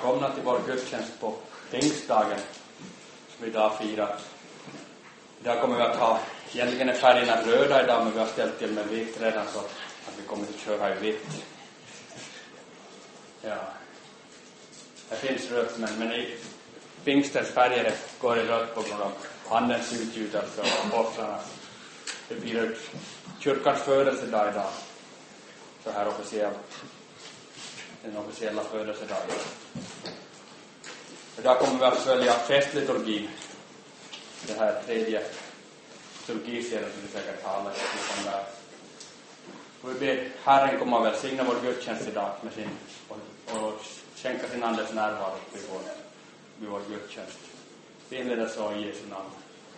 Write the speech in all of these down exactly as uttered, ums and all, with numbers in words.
välkomna till vår gudstjänst på pingstdagen som vi idag firar. Idag kommer vi att ha, egentligen är färgerna röda idag, men vi har ställt till med vitt redan så att vi kommer att köra i vitt. Ja, det finns rött, men, men i pingstens färger går i rött på grund av andens utgjutelse och offrarna. Vi firar kyrkans födelsedag idag, så här officiellt. Den officiella födelsedagen. Idag kommer vi att följa festliturgin. Det här tredje liturgiserien som vi säkert har alla som där. Och vi ber Herren komma och välsigna vår gudstjänst idag med sin, och, och skänka sin andes närvaro vid vår, vid vår gudstjänst. Vi inleder så i Jesu namn.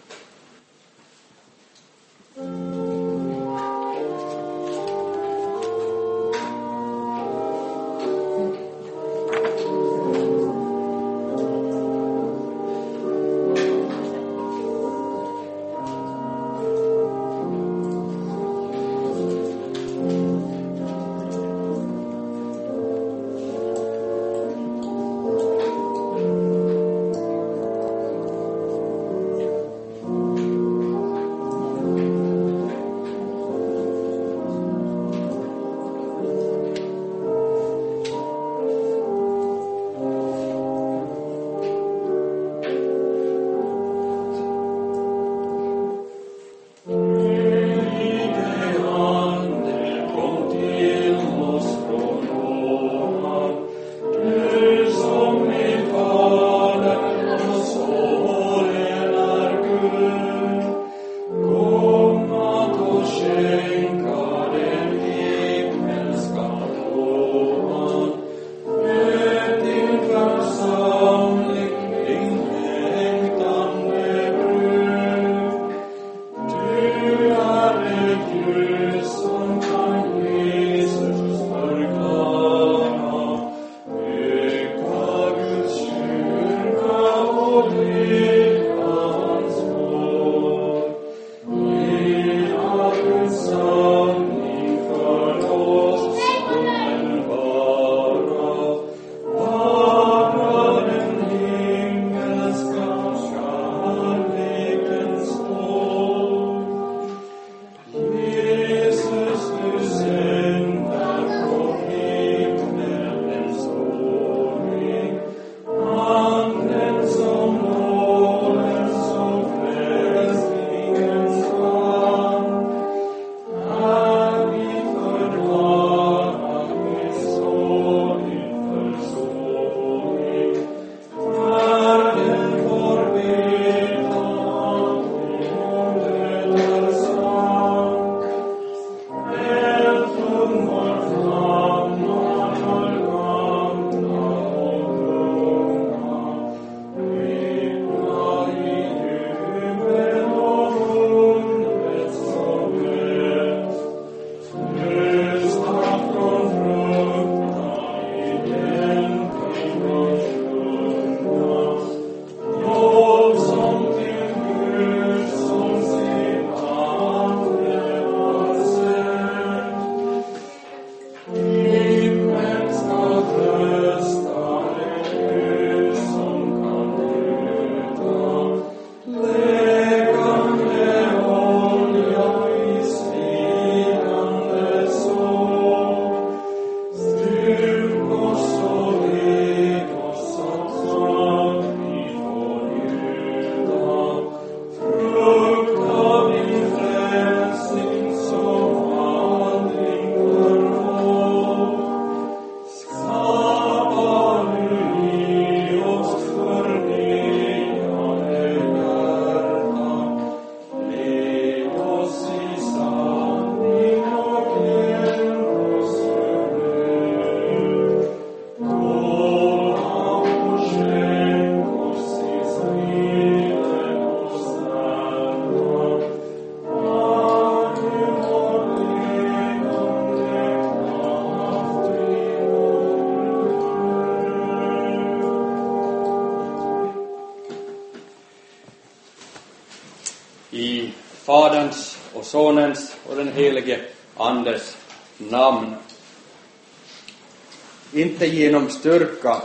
I Faderns och Sonens och den helige Andes namn. Inte genom styrka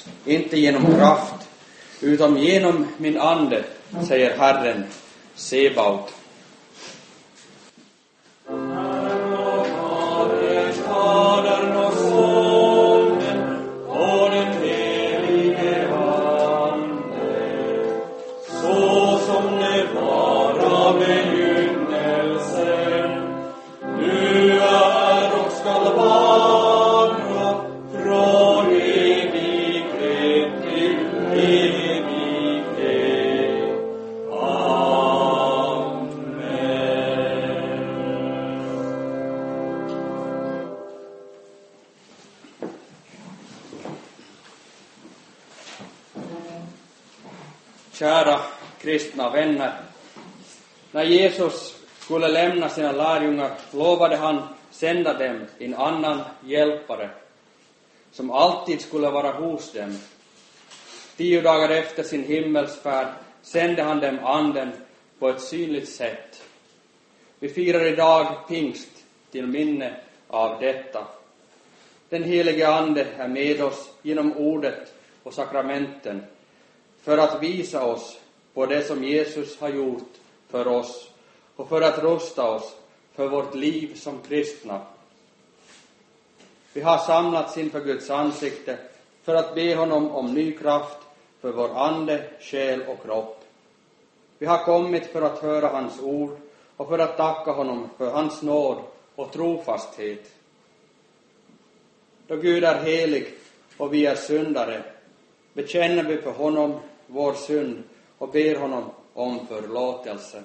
inte genom kraft, utan genom min ande, säger Herren, Sebaot. Kära kristna vänner, när Jesus skulle lämna sina lärjungar lovade han sända dem en annan hjälpare som alltid skulle vara hos dem. Tio dagar efter sin himmelsfärd sände han dem anden på ett synligt sätt. Vi firar idag pingst till minne av detta. Den helige ande är med oss genom ordet och sakramenten för att visa oss på det som Jesus har gjort för oss och för att rusta oss för vårt liv som kristna. Vi har samlats inför Guds ansikte för att be honom om ny kraft för vår ande, själ och kropp. Vi har kommit för att höra hans ord och för att tacka honom för hans nåd och trofasthet. Då Gud är helig och vi är syndare, bekänner vi för honom vår synd och ber honom om förlåtelse.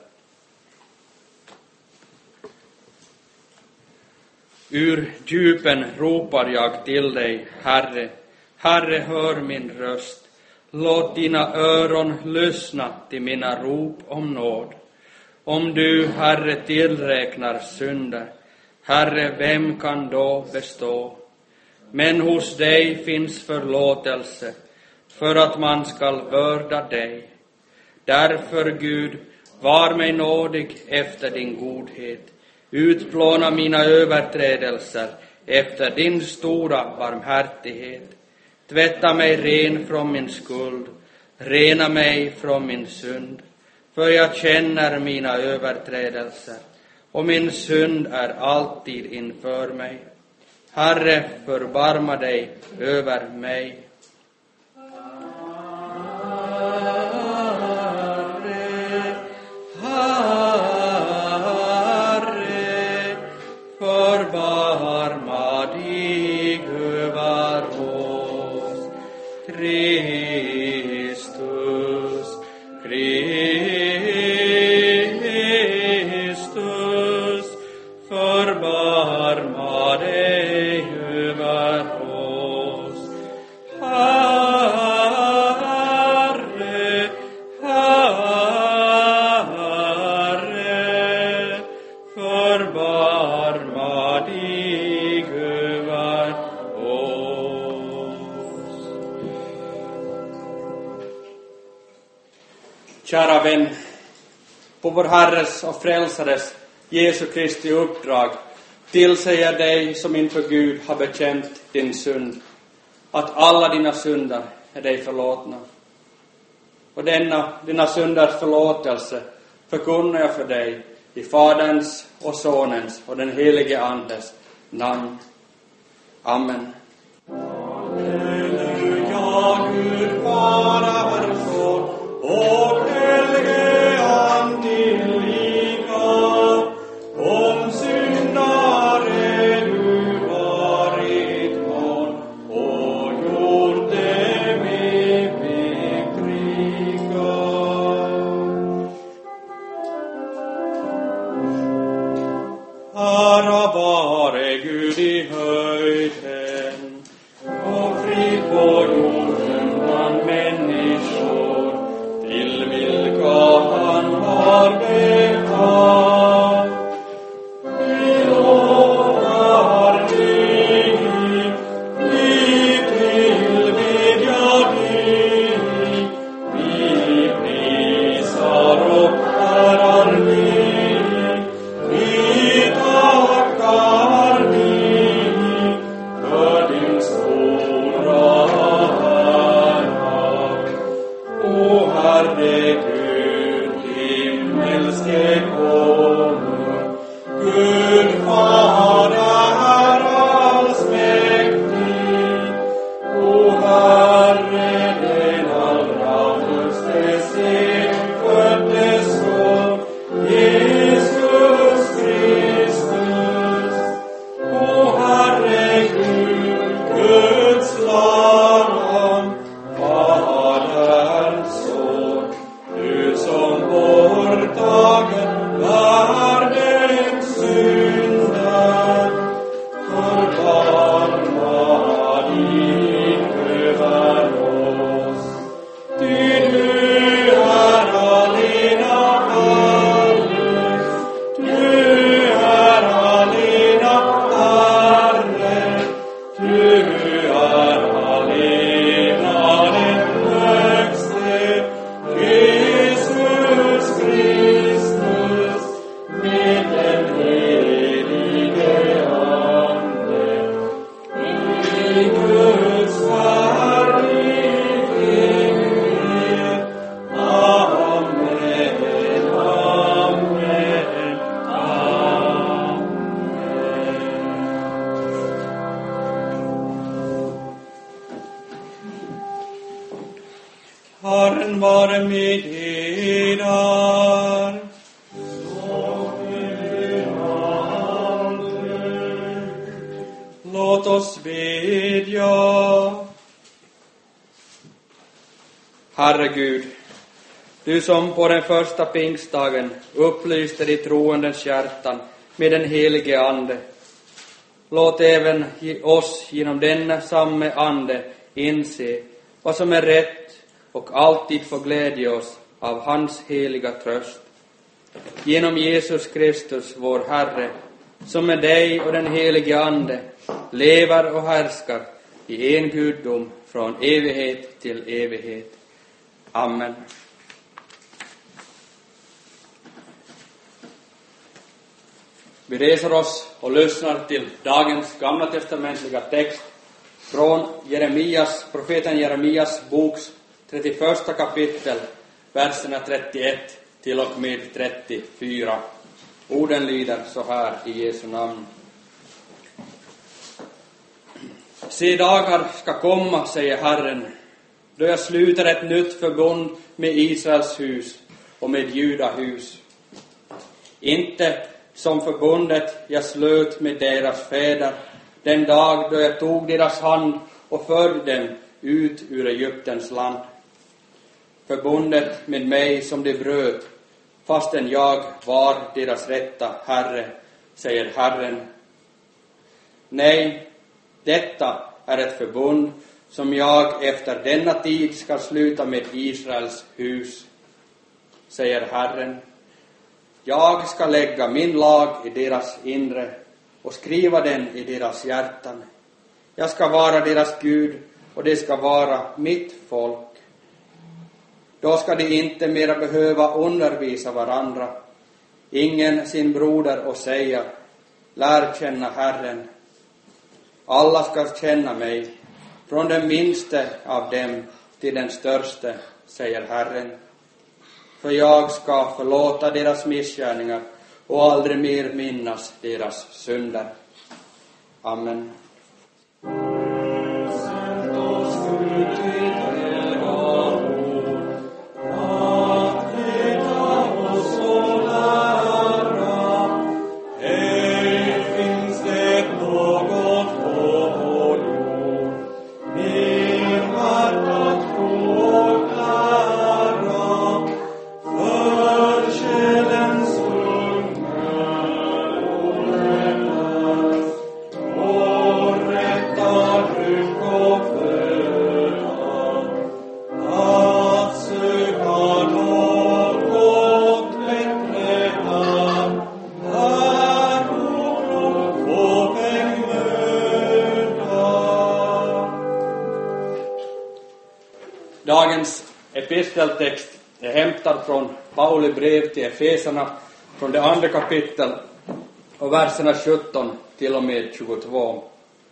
Ur djupen ropar jag till dig, Herre. Herre, hör min röst. Låt dina öron lyssna till mina rop om nåd. Om du, Herre, tillräknar synder, Herre, vem kan då bestå? Men hos dig finns förlåtelse, för att man skall vörda dig. Därför, Gud, var mig nådig efter din godhet. Utplåna mina överträdelser efter din stora barmhärtighet. Tvätta mig ren från min skuld, rena mig från min synd. För jag känner mina överträdelser, och min synd är alltid inför mig. Herre, förbarma dig över mig. Kristus, Kristus, förbarma dig över oss. Herre, Herre, förbarma dig över oss. Kära vän, på vår Herres och Frälsares Jesu Kristi uppdrag tillsäger dig som inför Gud har bekänt din synd, att alla dina synder är dig förlåtna. Och denna, dina synders förlåtelse förkunnar jag för dig i Faderns och Sonens och den helige Andes namn. Amen. Halleluja, Gud Fader, Son och helige Ande lika. Om syndare du varit mån och gjort dem evigt rika. Ära vare Gud i höjden och frid på jorden bland människor. Herren vare med eder. Låt oss bedja. Herre Gud, du som på den första pingstdagen upplyste de troendens hjärtan med den helige ande, låt även oss genom denna samme ande inse vad som är rätt och alltid få glädje oss av hans heliga tröst. Genom Jesus Kristus, vår Herre, som med dig och den helige ande lever och härskar i en gudom från evighet till evighet. Amen. Vi reser oss och lyssnar till dagens gamla testamentliga text från Jeremias, profeten Jeremias boks trettioförsta kapitel, verserna trettioett till och med trettiofyra. Orden lyder så här i Jesu namn. Se, dagar ska komma, säger Herren, då jag sluter ett nytt förbund med Israels hus och med Juda hus. Inte som förbundet jag slöt med deras fäder den dag då jag tog deras hand och förde dem ut ur Egyptens land. Förbundet med mig som de bröt, fastän jag var deras rätta Herre, säger Herren. Nej, detta är ett förbund som jag efter denna tid ska sluta med Israels hus, säger Herren. Jag ska lägga min lag i deras inre och skriva den i deras hjärtan. Jag ska vara deras Gud och det ska vara mitt folk. Då ska de inte mera behöva undervisa varandra, ingen sin broder, och säga, lär känna Herren. Alla ska känna mig, från den minste av dem till den störste, säger Herren. För jag ska förlåta deras missgärningar och aldrig mer minnas deras synder. Amen. Dagens episteltext är hämtad från Pauli brev till Efesarna, från det andra kapitel och verserna sjutton till och med tjugotvå.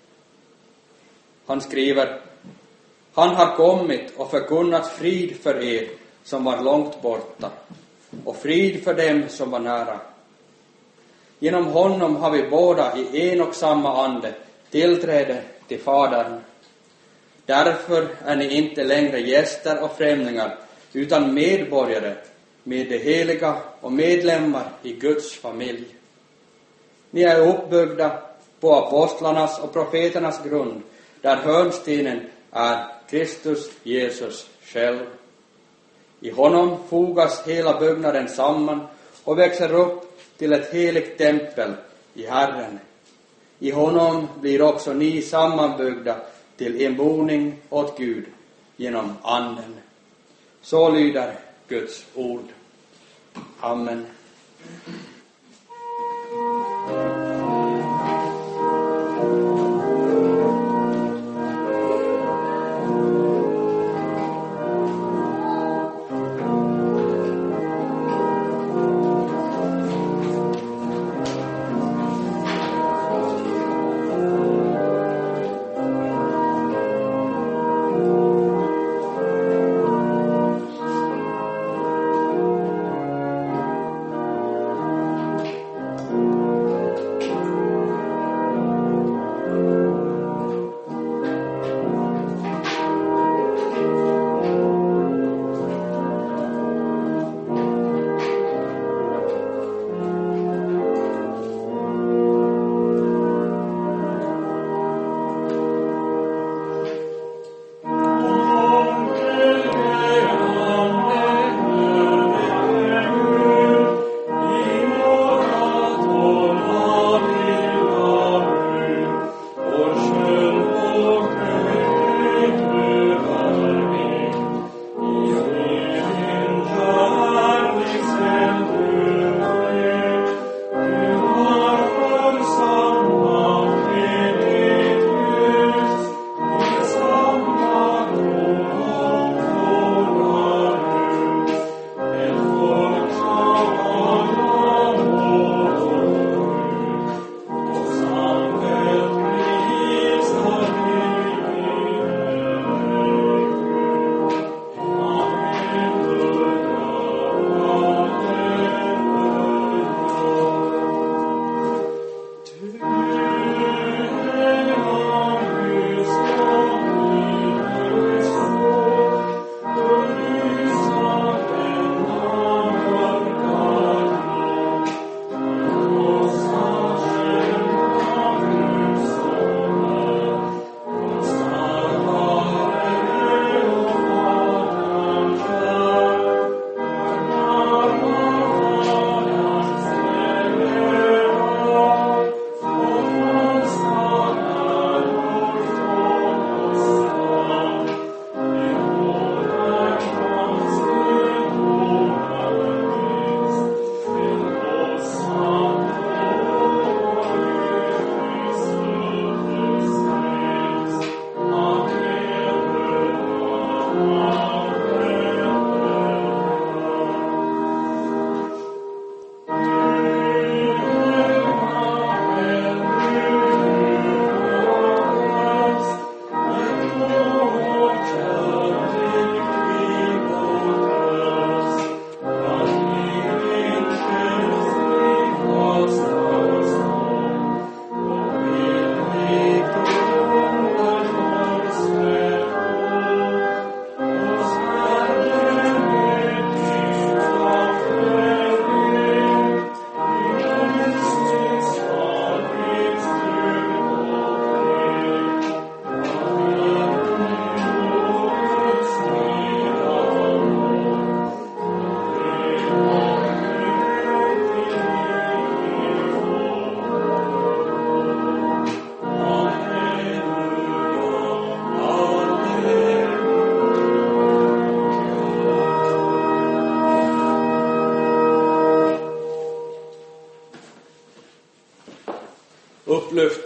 Han skriver: Han har kommit och förkunnat frid för er som var långt borta, och frid för dem som var nära. Genom honom har vi båda i en och samma ande tillträde till Fadern. Därför är ni inte längre gäster och främlingar, utan medborgare med det heliga och medlemmar i Guds familj. Ni är uppbyggda på apostlarnas och profeternas grund, där hörnstenen är Kristus Jesus själv. I honom fogas hela byggnaden samman och växer upp till ett heligt tempel i Herren. I honom blir också ni sammanbyggda till en boning åt Gud genom anden. Så lyder Guds ord. Amen.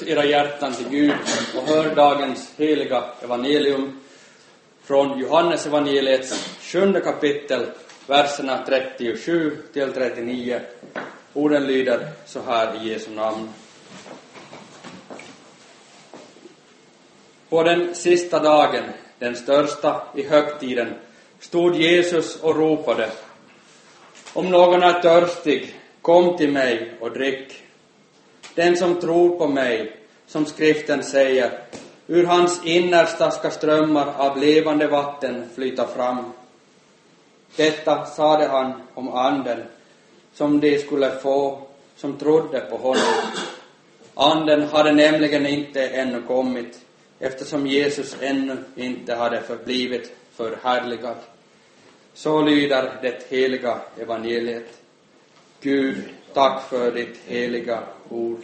högt era hjärtan till Gud och hör dagens heliga evangelium från Johannes evangeliets sjunde kapitel, verserna trettiosju till trettionio. Orden lyder så här i Jesu namn. På den sista dagen, den största i högtiden, stod Jesus och ropade: Om någon är törstig, kom till mig och drick. Den som tror på mig, som skriften säger, ur hans innersta ska strömmar av levande vatten flyta fram. Detta sade han om anden, som de skulle få som trodde på honom. Anden hade nämligen inte ännu kommit, eftersom Jesus ännu inte hade förblivit förhärligad. Så lyder det heliga evangeliet. Gud, tack för ditt heliga ord.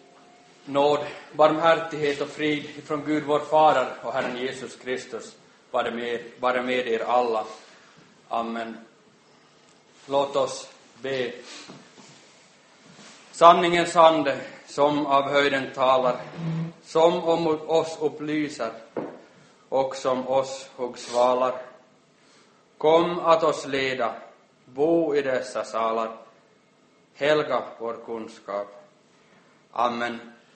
Nåd, barmhärtighet och frid från Gud vår Fader och Herren Jesus Kristus vare med, vare med er alla. Amen. Låt oss be. Sanningens ande som av höjden talar, som om oss upplyser och som oss huggsvalar. Kom att oss leda, bo i dessa salar, helga vår kunskap. Amen.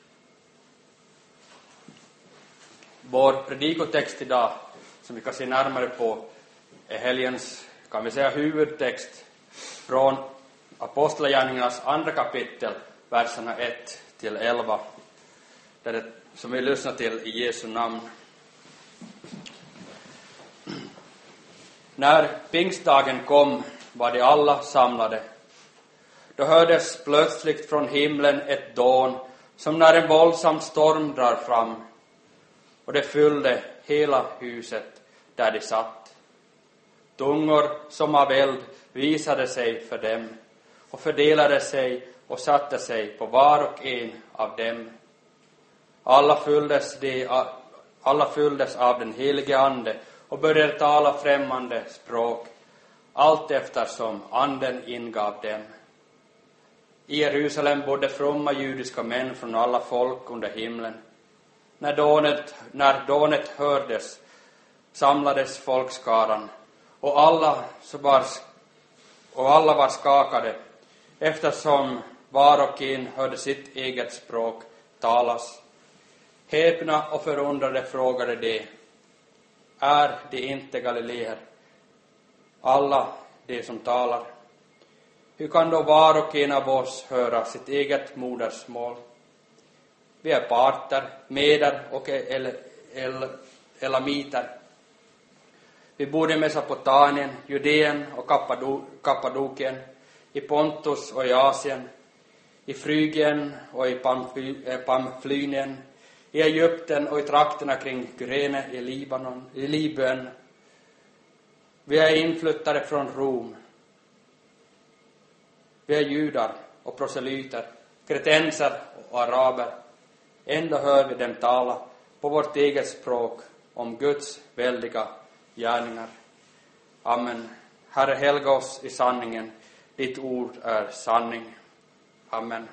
Vår predikotext idag, som vi kan se närmare på, är helgens, kan vi säga, huvudtext från Apostlagärningarnas andra kapitel, verserna ett till elva, där det, som vi lyssnar till i Jesu namn. När pingstdagen kom var de alla samlade. Då hördes plötsligt från himlen ett dån, som när en våldsam storm drar fram, och det fyllde hela huset där de satt. Tungor som av eld visade sig för dem och fördelade sig och satte sig på var och en av dem. Alla fylldes, de, alla fylldes av den helige ande och började tala främmande språk, allt eftersom anden ingav dem. I Jerusalem bodde fromma judiska män från alla folk under himlen. När dånet, när dånet hördes samlades folkskaran, och alla, så var, och alla var skakade, eftersom var och en hörde sitt eget språk talas. Häpna och förundrade frågade de: är det inte galileer, alla de som talar? Hur kan då var och en av oss höra sitt eget modersmål? Vi är parter, meder och el, el, elamiter. Vi bodde i Mesopotamien, Judeen och Kappadokien, i Pontus och i Asien, i Frygien och i Pamflynien, i Egypten och i trakterna kring Kyrene i Libanon, i Libyen. Vi är inflyttade från Rom. Vi är judar och proselyter, kretenser och araber. Ändå hör vi dem tala på vårt eget språk om Guds väldiga gärningar. Amen. Herre, helga oss i sanningen. Ditt ord är sanning. Amen.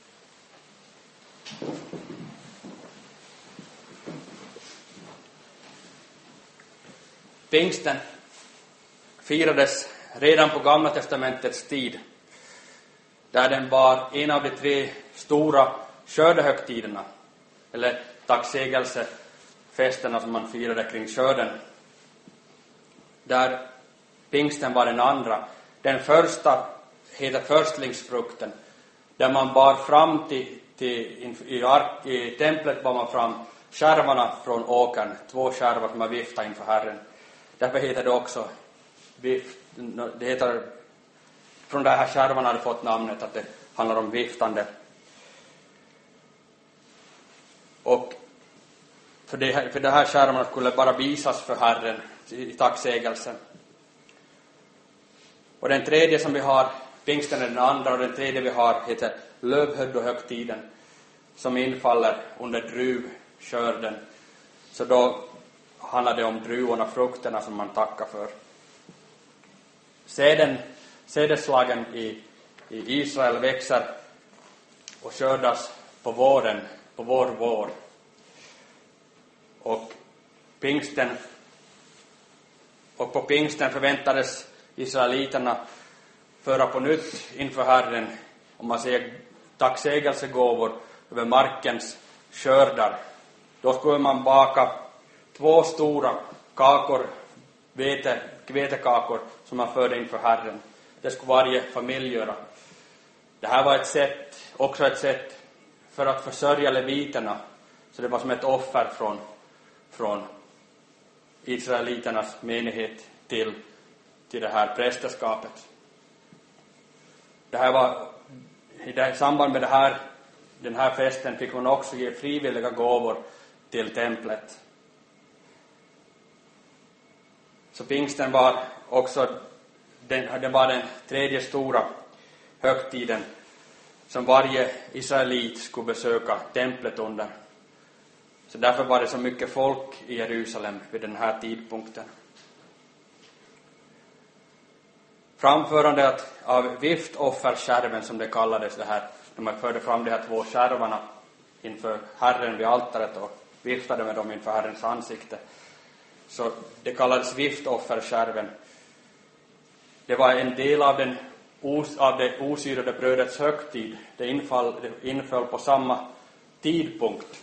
Pingsten firades redan på Gamla testamentets tid, där den var en av de tre stora skördehögtiderna, eller tacksägelsefesterna som man firade kring skörden. Där pingsten var den andra. Den första heter förstlingsfrukten, där man bar fram till, till i, ark, i templet bar man fram skärvarna från åkern, två skärvar som man viftade inför Herren. Därför heter det också vift, det heter, från de här skärvarna hade fått namnet att det handlar om viftande. Och för det här, för det här skärvarna skulle bara visas för Herren i tacksägelsen. Och den tredje som vi har, pingsten är den andra, och den tredje vi har heter lövhöddohögtiden, som infaller under druvskörden. Så då handlar det om druvorna, frukterna som man tackar för. Säden, sädeslagen i, i Israel växer och skördas på våren, på vår vår. Och pingsten och på pingsten förväntades israeliterna föra på nytt inför Herren, om man säger tacksägelsegåvor över markens skördar. Då skulle man baka två stora kakor, vete, vetekakor, som man förde inför Herren. Det skulle varje familj göra. Det här var ett sätt, också ett sätt för att försörja leviterna. Så det var som ett offer från, från israeliternas menighet till, till det här prästerskapet. Det här var, i det, samband med det här, den här festen fick man också ge frivilliga gåvor till templet. Så pingsten var också den, det var den tredje stora högtiden som varje israelit skulle besöka templet under. Så därför var det så mycket folk i Jerusalem vid den här tidpunkten. Framförandet av viftofferskärven, som det kallades det här, när man förde fram de här två skärvarna inför Herren vid altaret och viftade med dem inför Herrens ansikte. Så det kallades viftofferskärven. Det var en del av, den, av det osyrade brödets högtid. Det infall, det inföll på samma tidpunkt.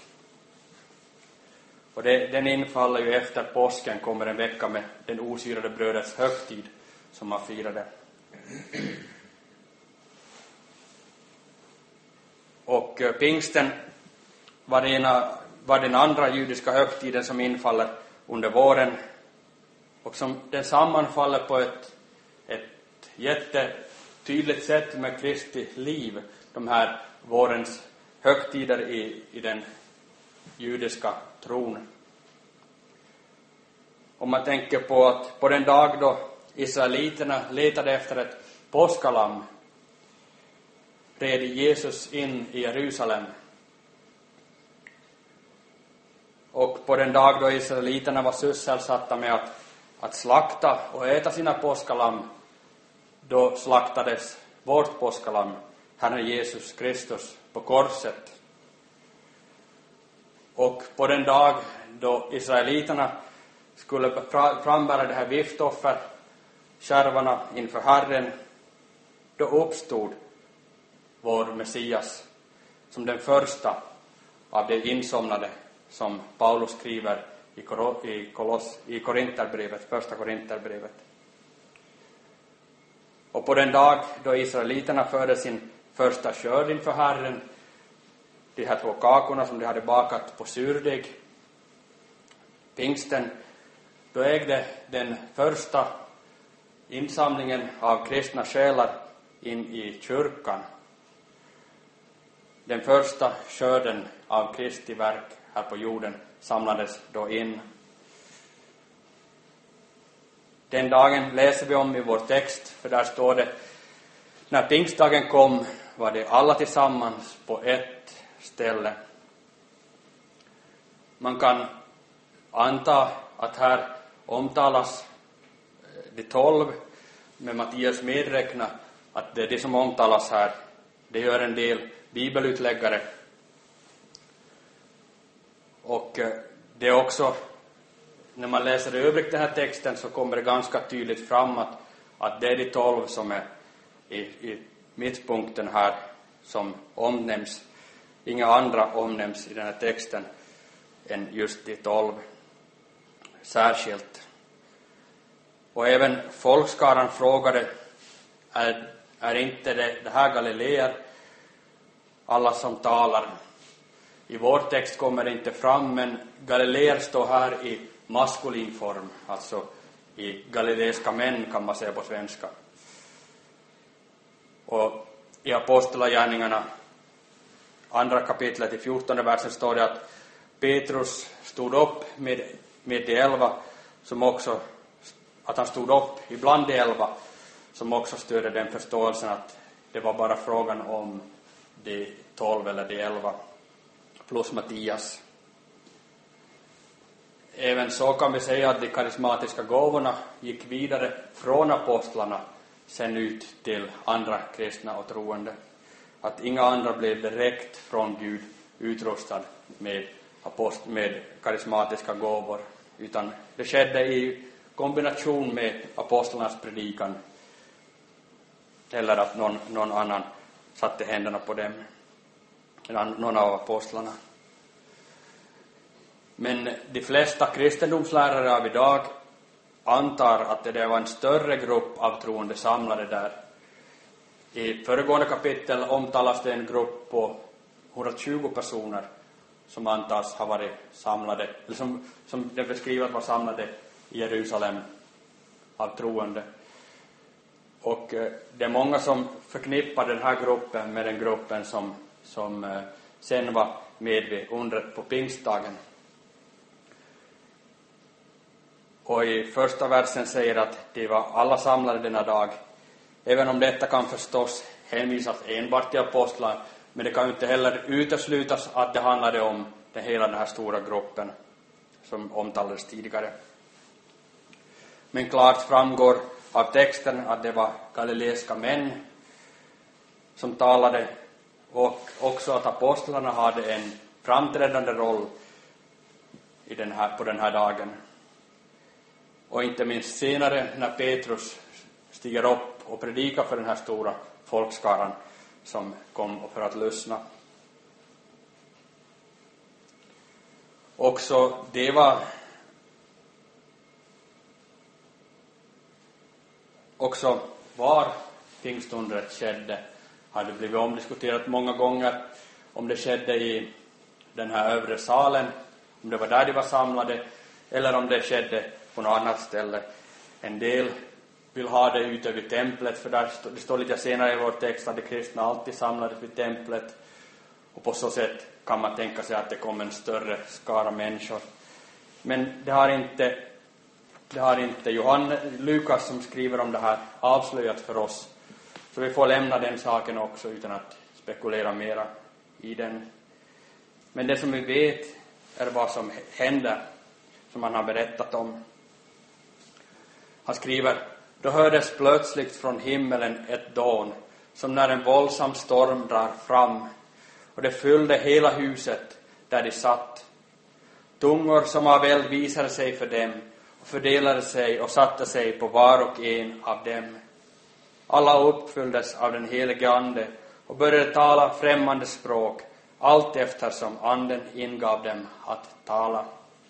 Och det, den infaller ju efter påsken, kommer en vecka med den osyrade brödets högtid som man firade. Och eh, pingsten var, ena, var den andra judiska högtiden som infaller under våren. Och som den sammanfaller på ett, ett jättetydligt sätt med Kristi liv. De här vårens högtider i, i den judiska tron. Om man tänker på att på den dag då israeliterna letade efter ett påskalamm red Jesus in i Jerusalem. Och på den dag då israeliterna var sysselsatta med att, att slakta och äta sina påskalamm, då slaktades vårt påskalamm, Herren Jesus Kristus, på korset. Och på den dag då israeliterna skulle frambära det här viftoffer, skärvarna inför Herren, då uppstod vår Messias som den första av de insomnade, som Paulus skriver i, i, Koloss, i Korinterbrevet, första Korinterbrevet. Och på den dag då israeliterna förde sin första skörd inför Herren, de här två kakorna som de hade bakat på surdeg, pingsten, då ägde den första insamlingen av kristna själar in i kyrkan. Den första skörden av Kristi verk här på jorden samlades då in. Den dagen läser vi om i vår text, för där står det: när pingstdagen kom var det alla tillsammans på ett ställe. Man kan anta att här omtalas de tolv, med Mattias medräkna att det är det som omtalas här. Det gör en del bibelutläggare. Och det är också, när man läser i övrigt den här texten, så kommer det ganska tydligt fram att, att det är de tolv som är i, i mittpunkten här som omnämns. Inga andra omnämns i den här texten än just de tolv särskilt. Och även folkskaran frågade: är, är inte det, det här galileer, alla som talar? I vår text kommer det inte fram, men galileer står här i maskulin form, alltså i galileiska män kan man säga på svenska. Och i Apostlagärningarna, andra kapitlet i fjortonde versen, står det att Petrus stod upp med, med de elva, som också, att han stod upp ibland de elva, som också stödde den förståelsen att det var bara frågan om de tolv eller de elva plus Mattias. Även så kan vi säga att de karismatiska gåvorna gick vidare från apostlarna sen ut till andra kristna och troende. Att inga andra blev direkt från Gud utrustad med, apost- med karismatiska gåvor, utan det skedde i kombination med apostlarnas predikan, eller att någon, någon annan satte händerna på dem, eller någon av apostlarna. Men de flesta kristendomslärare av idag antar att det var en större grupp av troende samlade där. I föregående kapitel omtalas det en grupp på hundratjugo personer som antas ha varit samlade, eller som, som det beskrivs var samlade i Jerusalem av troende. Och eh, det är många som förknippar den här gruppen med den gruppen som, som eh, sen var med vid undret på pingstdagen. Och i första versen säger att de var alla samlade denna dag. Även om detta kan förstås hänvisas enbart till apostlar, Men det kan inte heller uteslutas att det handlade om den hela den här stora gruppen som omtalades tidigare. Men klart framgår av texten att det var galileiska män som talade, och också att apostlarna hade en framträdande roll i den här, på den här dagen. Och inte minst senare när Petrus stiger upp och predikar för den här stora folkskaran som kom för att lyssna. Också det var också var pingstundret skedde hade blivit omdiskuterat många gånger, om det skedde i den här övre salen, om det var där de var samlade, eller om det skedde på något annat ställe. En del vill ha det ute vid templet, för där stå, det står lite senare i vår text att de kristna alltid samlades vid templet, och på så sätt kan man tänka sig att det kom en större skara människor. Men det har inte det har inte Johannes Lukas, som skriver om det här, avslöjat för oss. Så vi får lämna den saken också utan att spekulera mera i den. Men det som vi vet är vad som hände, som han har berättat om. Han skriver: då hördes plötsligt från himmelen ett dån, som när en våldsam storm drar fram, och det fyllde hela huset där de satt. Tungor som av eld visade sig för dem, och fördelade sig och satte sig på var och en av dem. Alla uppfylldes av den helige ande och började tala främmande språk, allt eftersom anden ingav dem att tala.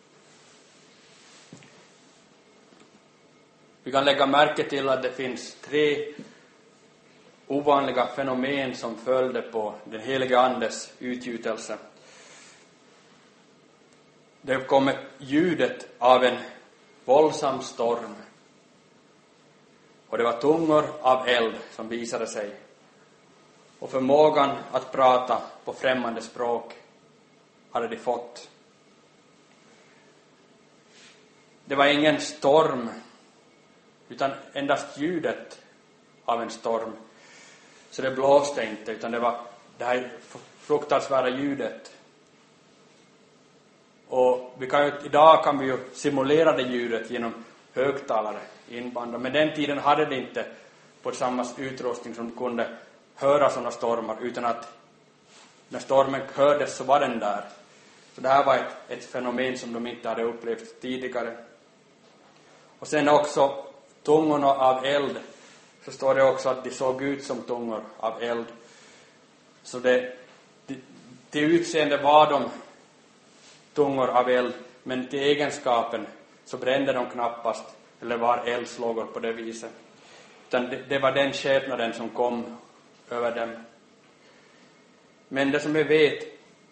Vi kan lägga märke till att det finns tre ovanliga fenomen som följde på den helige andes utgjutelse. Det kom ljudet av en våldsam storm, och det var tungor av eld som visade sig, och förmågan att prata på främmande språk hade de fått. Det var ingen storm, utan endast ljudet av en storm. Så det blåste inte, utan det var det här fruktansvärda ljudet. Och vi kan ju, idag kan vi ju simulera det ljudet genom högtalare inbandade. Men den tiden hade det inte på samma utrustning som kunde höra sådana stormar, utan att när stormen hördes så var den där. Så det här var ett, ett fenomen som de inte hade upplevt tidigare. Och sen också tungorna av eld, så står det också att de såg ut som tungor av eld. Så det, det, till utseende var de tungor av eld, men till egenskapen så brände de knappast eller var eldslågor på det viset. Utan det, det var den skepnaden som kom över dem. Men det som vi vet,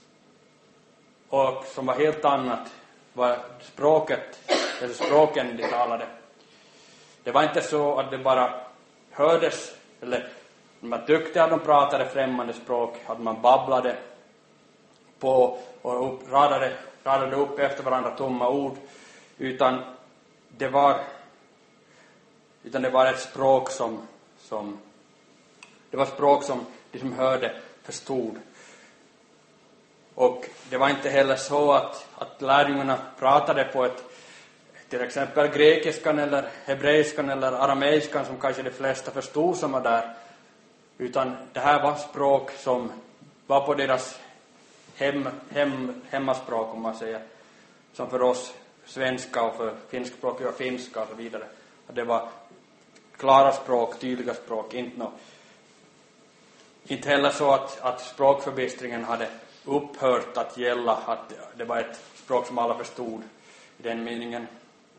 och som var helt annat, var språket, eller språken de talade. Det var inte så att det bara hördes, eller man tyckte att de pratade främmande språk, att man babblade på och upp, radade, radade upp efter varandra tomma ord, utan det var utan det var ett språk som, som det var språk som de som hörde förstod. Och det var inte heller så att, att lärjungarna pratade på ett till exempel grekiskan eller hebreiskan eller arameiskan som kanske de flesta förstod som var där, utan det här var språk som var på deras hem, hem, hemmaspråk, om man säger, som för oss svenska och för finskspråkiga finska och så vidare. Och det var klara språk, tydliga språk, inte, no, inte heller så att, att språkförbistringen hade upphört att gälla, att det var ett språk som alla förstod i den meningen.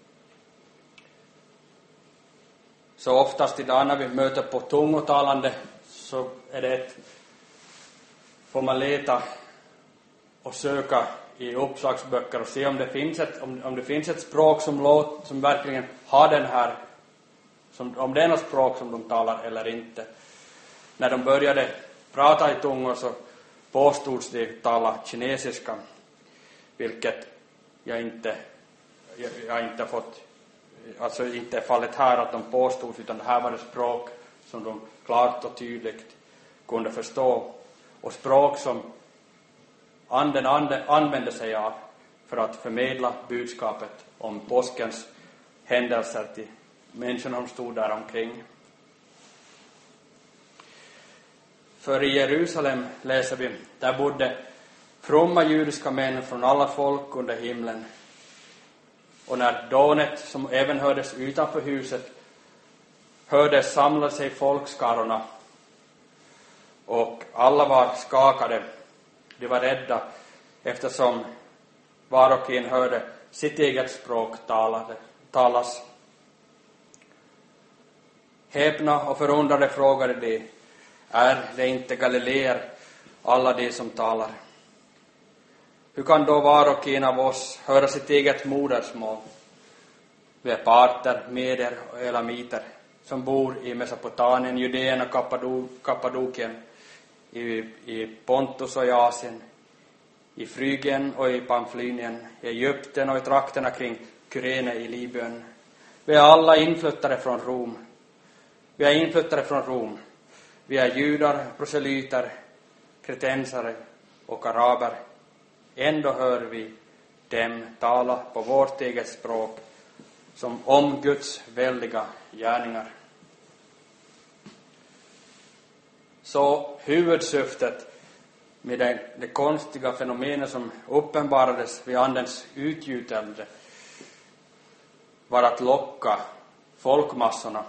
Så oftast idag när vi möter på tungotalande så är det ett, får man leta och söka i uppslagsböcker och se om det finns ett, om, om det finns ett språk som, låt, som verkligen har den här, som, om det är något språk som de talar eller inte. När de började prata i tungor så påstods de tala kinesiska, vilket jag inte, jag, jag inte fått, alltså inte är fallet här att de påstods, utan det här var det språk som de klart och tydligt kunde förstå. och språk som anden använde sig av för att förmedla budskapet om påskens händelser till människorna som stod där omkring. För i Jerusalem läser vi, där bodde fromma judiska män från alla folk under himlen. Och när dånet, som även hördes utanför huset, hördes, samlade sig folkskarorna. Och alla var skakade. De var rädda, eftersom var och en hörde sitt eget språk talade, talas. Häpna och förundrade frågade de, är det inte galileer, alla de som talar? Hur kan då var och en av oss höra sitt eget modersmål? Vi är parter, meder och elamiter som bor i Mesopotamien, Judeen och Kappadokien, i, i Pontus och i Asien, i Frygien och i Pamflynien, i Egypten och i trakterna kring Kyrene i Libyen. Vi är alla inflyttade från Rom. Vi är inflyttade från Rom. Vi är judar, proselyter, kretensare och araber. Ändå hör vi dem tala på vårt eget språk som om Guds väldiga gärningar. Så huvudsyftet med det, det konstiga fenomenet som uppenbarades vid andens utgjutande var att locka folkmassorna.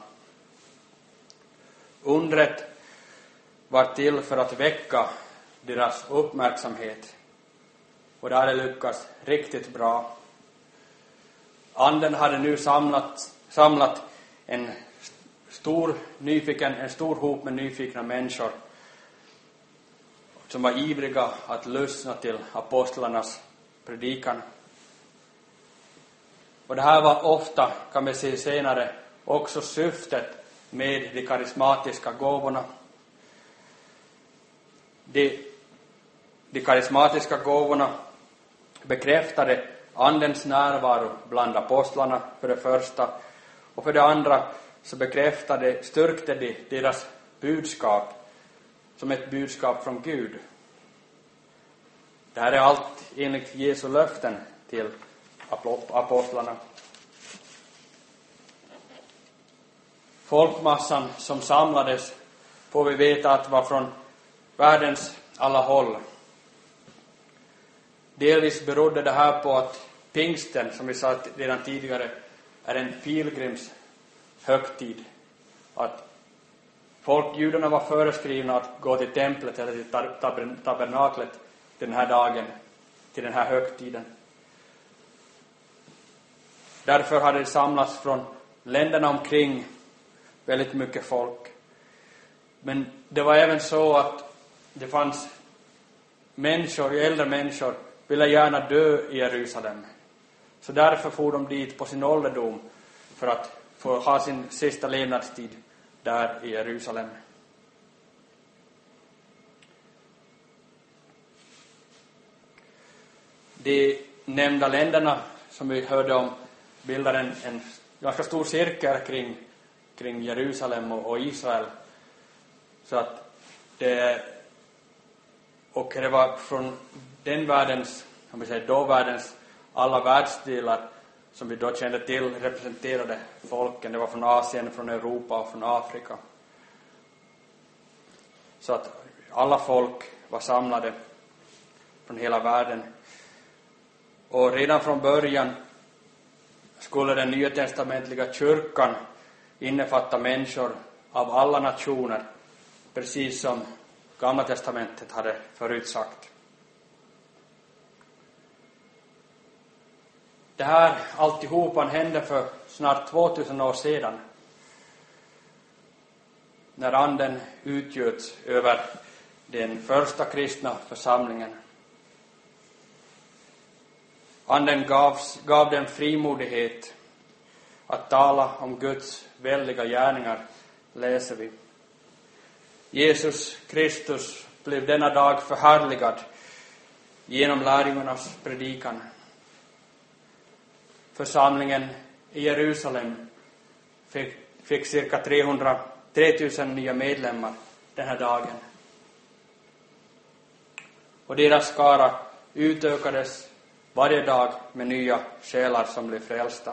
Undret var till för att väcka deras uppmärksamhet. Och det hade lyckats riktigt bra. Anden hade nu samlat, samlat en stor nyfiken, en stor hop med nyfikna människor som var ivriga att lyssna till apostlarnas predikan. Och det här var ofta, kan vi se senare, också syftet med de karismatiska gåvorna. De, de karismatiska gåvorna bekräftade andens närvaro bland apostlarna för det första, och för det andra så bekräftade, styrkte de deras budskap som ett budskap från Gud. Det här är allt enligt Jesu löften till apostlarna. Folkmassan som samlades får vi veta att var från världens alla håll. Delvis berodde det här på att pingsten, som vi sa redan tidigare, är en pilgrims högtid. Att folkjudarna var föreskrivna att gå till templet eller till tabernaklet den här dagen, till den här högtiden. Därför hade det samlats från länderna omkring väldigt mycket folk. Men det var även så att det fanns människor, äldre människor, ville gärna dö i Jerusalem. Så därför for de dit på sin ålderdom för att få ha sin sista levnadstid där i Jerusalem. De nämnda länderna som vi hörde om bildar en, en ganska stor cirkel kring, kring Jerusalem och, och Israel. Så att det, och det var från den världens, om vi säger då världens alla världsdelar som vi då kände till representerade folken. Det var från Asien, från Europa och från Afrika. Så att alla folk var samlade från hela världen. Och redan från början skulle den nya testamentliga kyrkan innefatta människor av alla nationer, precis som Gamla testamentet hade förutsagt. Det här alltihopan hände för snart tvåtusen år sedan, när anden utgjöts över den första kristna församlingen. Anden gavs, gav dem frimodighet att tala om Guds väldiga gärningar, läser vi. Jesus Kristus blev denna dag förhärligad genom lärjungarnas predikan. Församlingen i Jerusalem fick, fick cirka tre tusen nya medlemmar den här dagen. och deras skara utökades varje dag med nya själar som blev frälsta.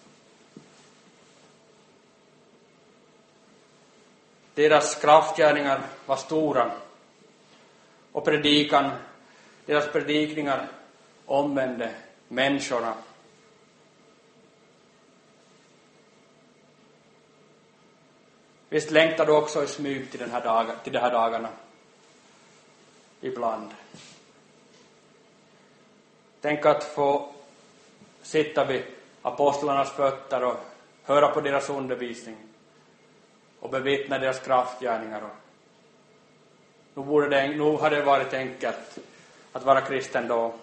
Deras kraftgärningar var stora och predikan, deras predikningar omvände människorna. Visst längtar du också i smyg till, den här dagen, till de här dagarna? Ibland. Tänk att få sitta vid apostlarnas fötter och höra på deras undervisning och bevittna deras kraftgärningar. Nu, borde det, nu hade det varit enkelt att vara kristen då.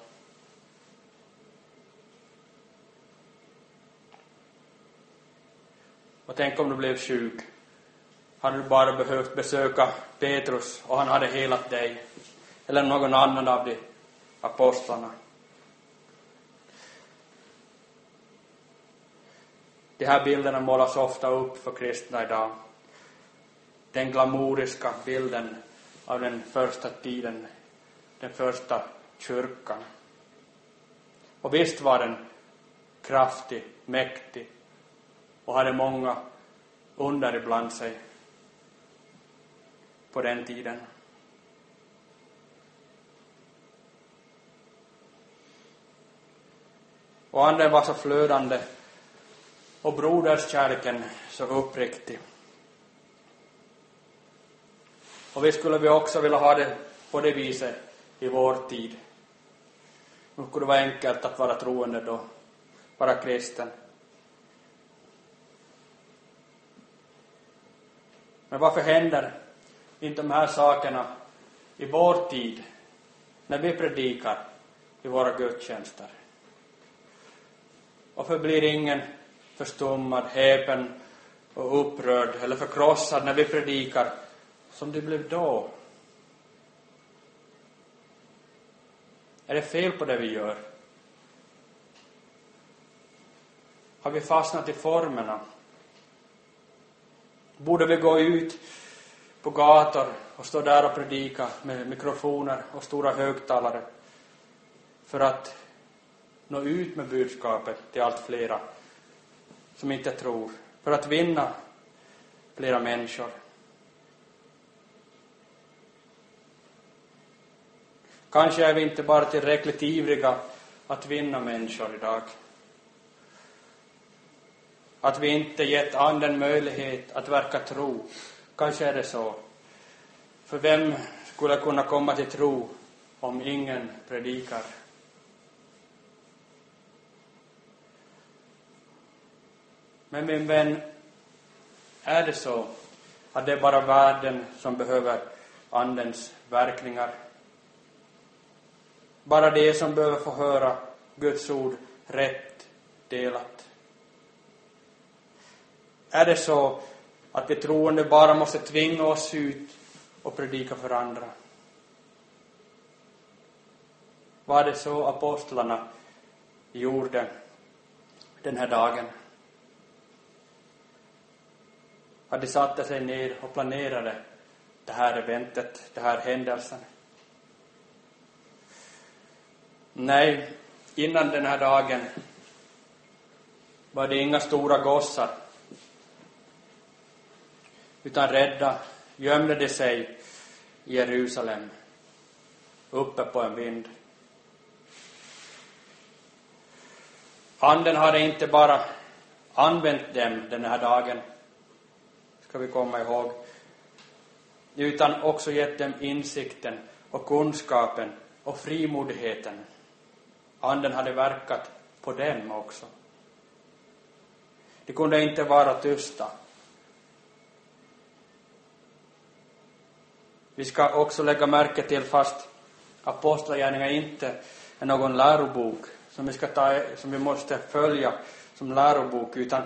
Och tänk om du blev sjuk. Hade du bara behövt besöka Petrus och han hade helat dig. Eller någon annan av de apostlarna. De här bilderna målas ofta upp för kristna idag. Den glamoriska bilden av den första tiden, den första kyrkan. Och visst var den kraftig, mäktig och hade många under ibland sig på den tiden. Och anden var så flödande och broderskärleken så uppriktig. Och vi skulle vi också vilja ha det på det viset i vår tid. Nu skulle det vara enkelt att vara troende då, vara kristen. Men varför händer inte de här sakerna i vår tid när vi predikar i våra gudstjänster? Varför blir ingen förstummad, häpen och upprörd eller förkrossad när vi predikar som det blev då? Är det fel på det vi gör? Har vi fastnat i formerna? Borde vi gå ut på gator och stå där och predika med mikrofoner och stora högtalare för att nå ut med budskapet till allt flera som inte tror, för att vinna flera människor? Kanske är vi inte bara tillräckligt ivriga att vinna människor idag. Att vi inte gett anden möjlighet att verka tro. Kanske är det så. För vem skulle kunna komma till tro om ingen predikar? Men min vän, är det så att det är bara världen som behöver andens verkningar? Bara det som behöver få höra Guds ord rätt delat? Är det så att de troende bara måste tvinga oss ut och predika för andra? Var det så apostlarna gjorde den här dagen? Att de satte sig ner och planerade det här eventet, det här händelsen? Nej, innan den här dagen var det inga stora gossar. Utan rädda gömde de sig i Jerusalem, uppe på en vind. Anden hade inte bara använt dem den här dagen, ska vi komma ihåg, utan också gett dem insikten och kunskapen och frimodigheten. Anden hade verkat på dem också. De kunde inte vara tysta. Vi ska också lägga märke till, fast apostlagärningarna inte är någon lärobok som vi, ska ta, som vi måste följa som lärobok, utan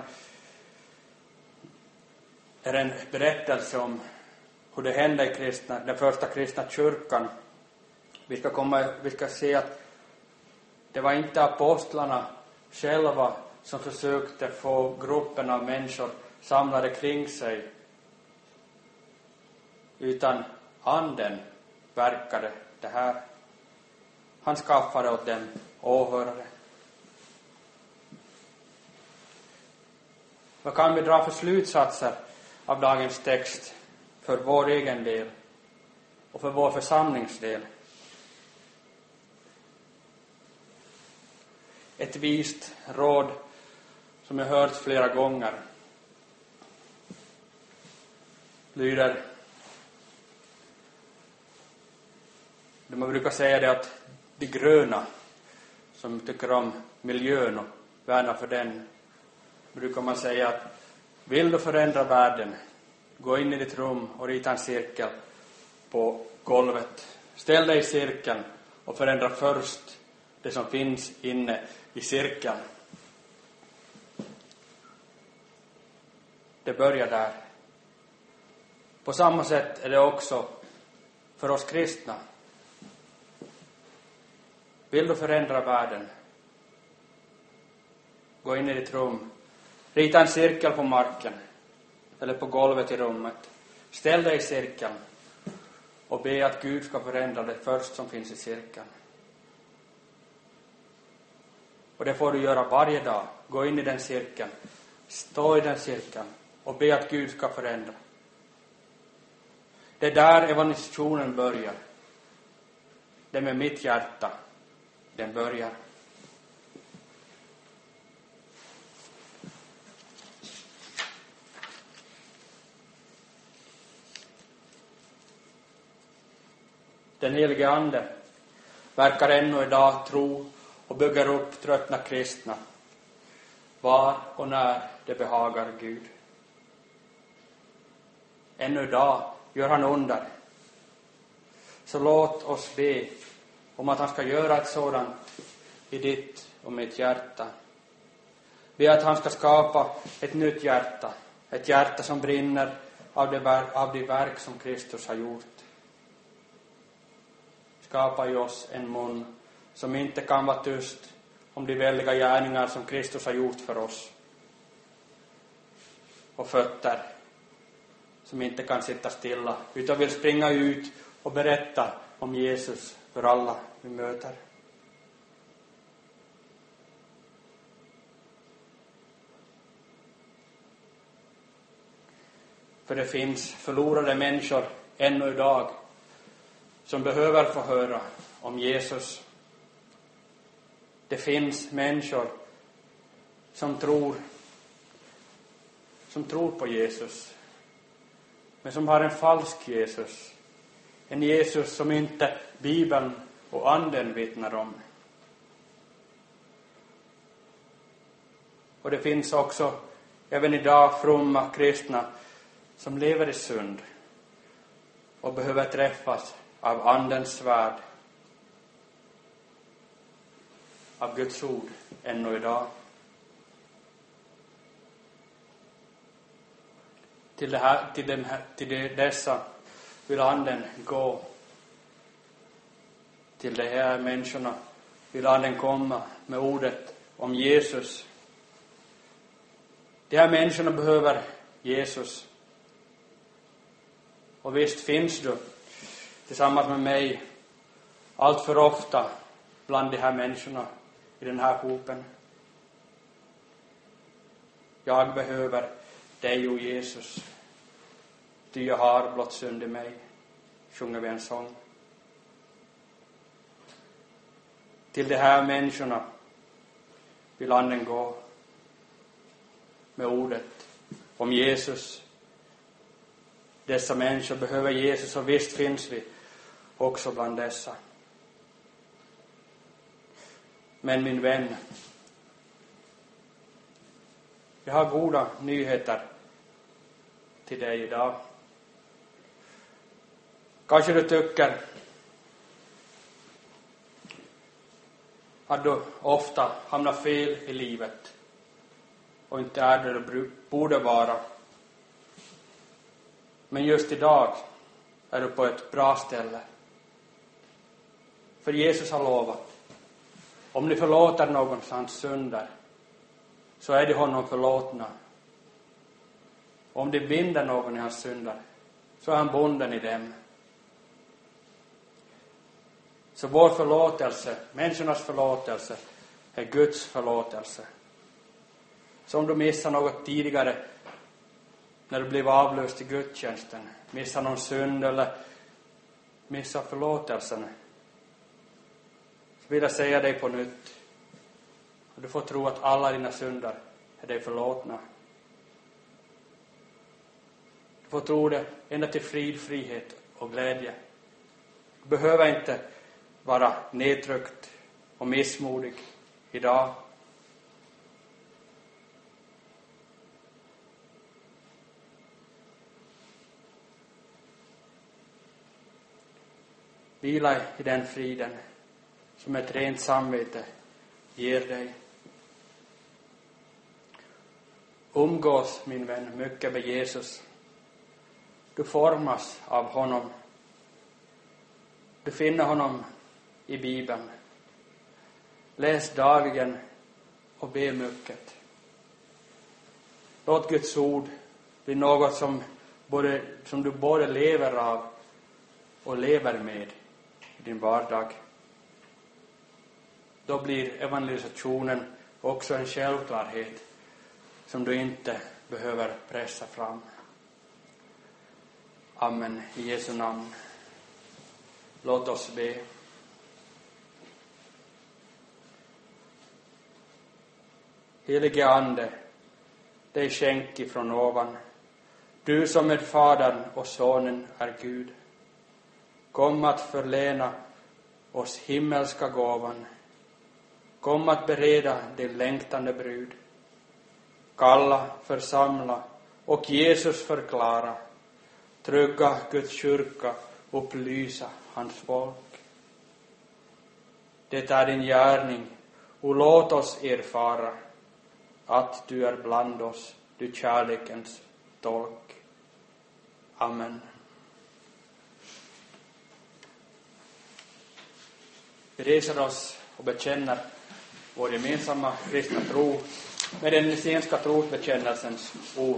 är en berättelse om hur det hände i kristna, den första kristna kyrkan. Vi ska, komma, vi ska se att det var inte apostlarna själva som försökte få gruppen av människor samlade kring sig, utan anden verkade det här. han skaffade åt dem åhörare. Vad kan vi dra för slutsatser av dagens text för vår egen del och för vår församlingsdel? Ett vist råd som jag hört flera gånger lyder: det man brukar säga det att de gröna som tycker om miljön och värnar för den, brukar man säga att vill du förändra världen, gå in i ditt rum och rita en cirkel på golvet. Ställ dig i cirkeln och förändra först det som finns inne i cirkeln. Det börjar där. På samma sätt är det också för oss kristna. Vill du förändra världen, gå in i ditt rum, rita en cirkel på marken eller på golvet i rummet. Ställ dig i cirkeln och be att Gud ska förändra det först som finns i cirkeln. Och det får du göra varje dag. Gå in i den cirkeln, stå i den cirkeln och be att Gud ska förändra. Det är där evangelisationen börjar. Det är med mitt hjärta den börjar. Den helige Ande verkar ännu idag tro och bygger upp tröttna kristna var och när det behagar Gud. Ännu idag gör han under. Så låt oss be om att han ska göra ett sådant i ditt och mitt hjärta. Be att han ska skapa ett nytt hjärta. Ett hjärta som brinner av det, verk, av det verk som Kristus har gjort. Skapa i oss en mun som inte kan vara tyst om de väldiga gärningar som Kristus har gjort för oss. Och fötter som inte kan sitta stilla utan vill springa ut och berätta om Jesus för alla vi möter. För det finns förlorade människor ännu idag som behöver få höra om Jesus. Det finns människor som tror som tror på Jesus, men som har en falsk Jesus. En Jesus som inte Bibeln och Anden vittnar om. Och det finns också även idag fromma kristna som lever i synd och behöver träffas av Andens svärd, av Guds ord ännu idag. Till, det här, till, dem, till dessa vill Anden gå. Till de här människorna vill Anden komma med ordet om Jesus. De här människorna behöver Jesus. Och visst finns du tillsammans med mig allt för ofta bland de här människorna i den här hopen. Jag behöver dig, o Jesus. Ty jag har blott synd i mig, sjunger vi en sång. Till de här människorna vill Anden gå med ordet om Jesus. Dessa människor behöver Jesus, och visst finns vi också bland dessa. Men min vän, jag har goda nyheter till dig idag. Kanske du tycker att du ofta hamnar fel i livet och inte är där du borde vara. Men just idag är du på ett bra ställe. För Jesus har lovat: om ni förlåter någon hans synder, så är det honom förlåtna. Om de binder någon i hans synder, så är han bunden i dem. Så vår förlåtelse, människornas förlåtelse, är Guds förlåtelse. Så om du missar något tidigare när du blev avlöst i gudstjänsten, missar någon synd eller missar förlåtelsen, så vill jag säga dig på nytt. Och du får tro att alla dina synder är dig förlåtna. Du får tro det ända till frid, frihet och glädje. Du behöver inte vara nedtryckt och missmodig idag. Vila i den friden som ett rent samvete ger dig. Umgås, min vän, mycket med Jesus. Du formas av honom. Du finner honom i Bibeln. Läs dagligen och be mycket. Låt Guds ord bli något som, både, som du både lever av och lever med i din vardag. Då blir evangelisationen också en självklarhet som du inte behöver pressa fram. Amen. I Jesu namn. Låt oss be. Helige Ande, dig skänk ifrån ovan. Du som med Fadern och Sonen är Gud. Kom att förlena oss himmelska gåvan. Kom att bereda din längtande brud. Kalla, församla och Jesus förklara. Trygga Guds kyrka, upplysa hans folk. Det är din gärning, och låt oss erfara att du är bland oss, du kärlekens tolk. Amen. Vi reser oss och bekänner vår gemensamma kristna tro med den nicénska trosbekännelsens ord.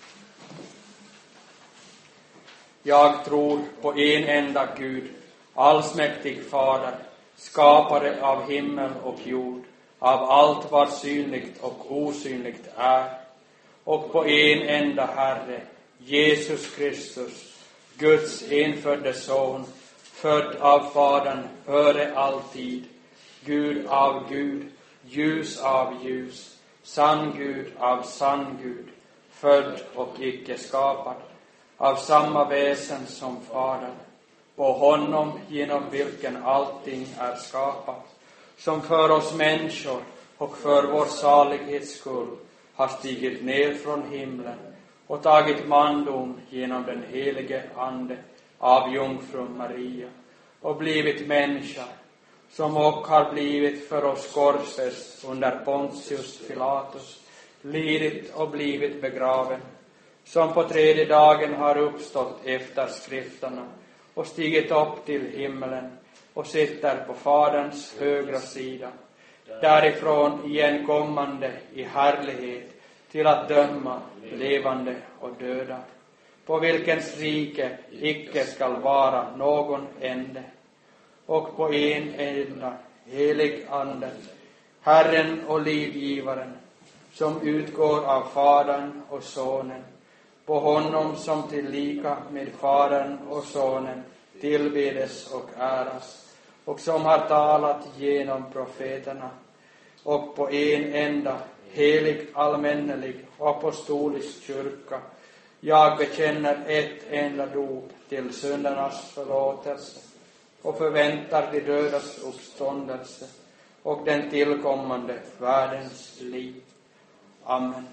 Jag tror på en enda Gud, allsmäktig Fader, skapare av himmel och jord, av allt vad synligt och osynligt är, och på en enda Herre, Jesus Kristus, Guds enfödde son, född av Fadern före all tid, Gud av Gud, ljus av ljus, sann Gud av sann Gud, född och icke skapad, av samma väsen som Fadern, på honom genom vilken allting är skapat, som för oss människor och för vår salighets skull har stigit ner från himlen och tagit mandom genom den helige Ande av jungfrun Maria och blivit människa, som och har blivit för oss korsfäst under Pontius Pilatus, lidit och blivit begraven, som på tredje dagen har uppstått efter skrifterna och stigit upp till himmelen och sitter på Faderns högra sida, därifrån igenkommande i härlighet till att döma levande och döda, på vilkens rike icke skall vara någon ände, och på en enda helig Ande, Herren och livgivaren, som utgår av Fadern och Sonen, på honom som tillika med Fadern och Sonen tillbedes och äras, och som har talat genom profeterna, och på en enda helig, allmännelig och apostolisk kyrka. Jag bekänner ett enda dop till syndernas förlåtelse och förväntar de dödas uppståndelse och den tillkommande världens liv. Amen.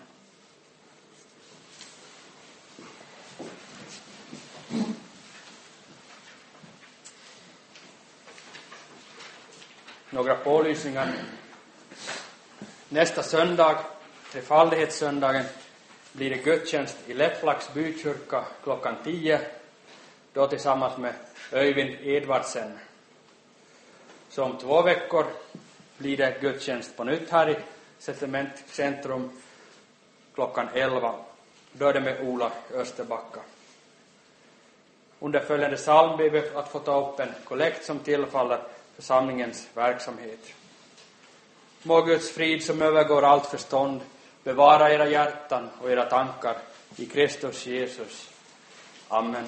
Några pålysningar. Nästa söndag, trefaldighetssöndagen, blir det gudstjänst i Lepplax bykyrka klockan tio, då tillsammans med Öyvind Edvardsen. Så om två veckor blir det gudstjänst på nytt här i Settlementcentrum klockan elva. Då är det med Ola Österbacka. Under följande psalm ber vi att få ta upp en kollekt som tillfaller församlingens verksamhet. Må Guds frid som övergår allt förstånd bevara era hjärtan och era tankar i Kristus Jesus. Amen.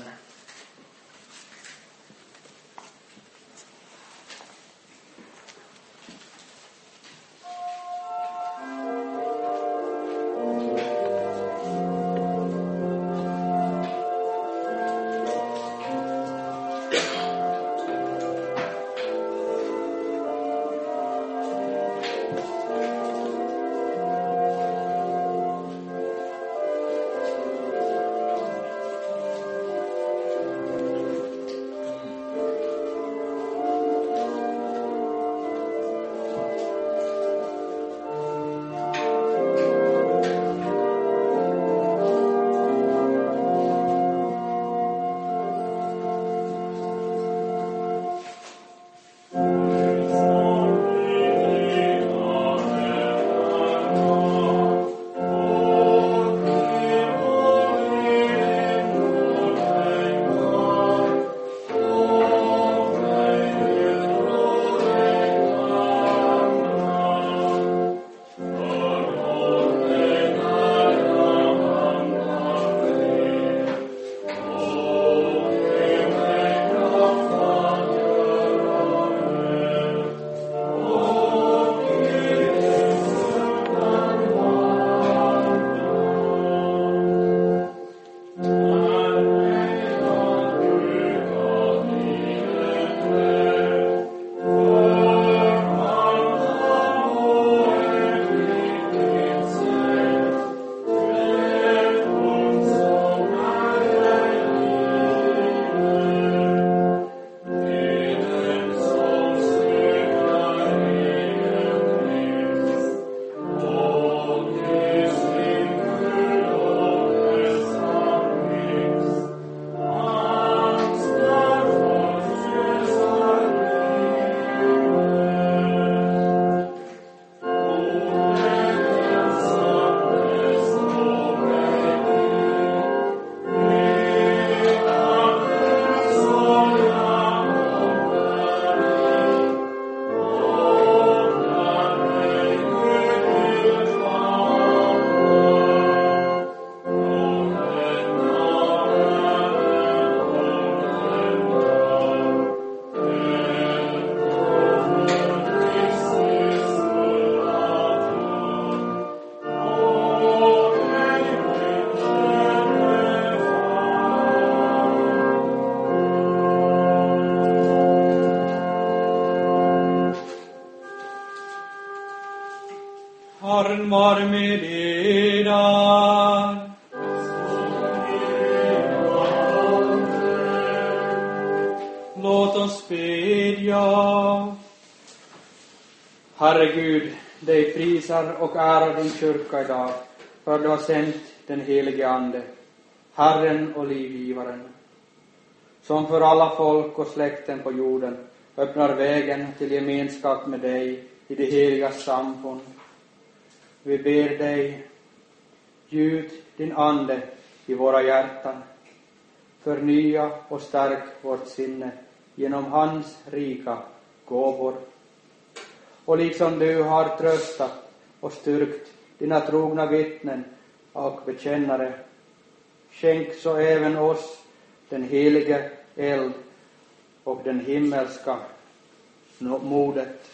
Herren var med er. Låt oss bedja. Herre Gud, dig prisar och ärar din kyrka idag, för du har sänt den helige Ande, Herren och livgivaren, som för alla folk och släkten på jorden öppnar vägen till gemenskap med dig i det heliga samfund. Vi ber dig, gjut din ande i våra hjärtan, förnya och stärk vårt sinne genom hans rika gåvor. Och liksom du har tröstat och styrkt dina trogna vittnen och bekännare, skänk så även oss den helige eld och den himmelska modet.